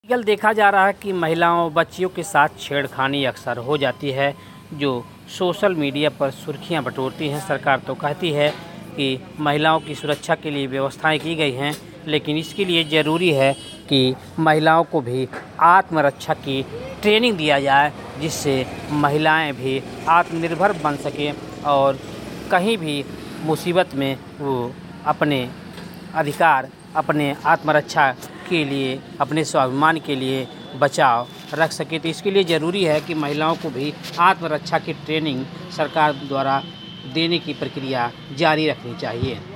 आजकल देखा जा रहा है कि महिलाओं बच्चियों के साथ छेड़खानी अक्सर हो जाती है, जो सोशल मीडिया पर सुर्खियां बटोरती हैं। सरकार तो कहती है कि महिलाओं की सुरक्षा के लिए व्यवस्थाएं की गई हैं, लेकिन इसके लिए ज़रूरी है कि महिलाओं को भी आत्मरक्षा की ट्रेनिंग दिया जाए, जिससे महिलाएं भी आत्मनिर्भर बन सकें और कहीं भी मुसीबत में वो अपने अधिकार, अपने आत्मरक्षा के लिए, अपने स्वाभिमान के लिए बचाव रख सके। तो इसके लिए ज़रूरी है कि महिलाओं को भी आत्मरक्षा की ट्रेनिंग सरकार द्वारा देने की प्रक्रिया जारी रखनी चाहिए।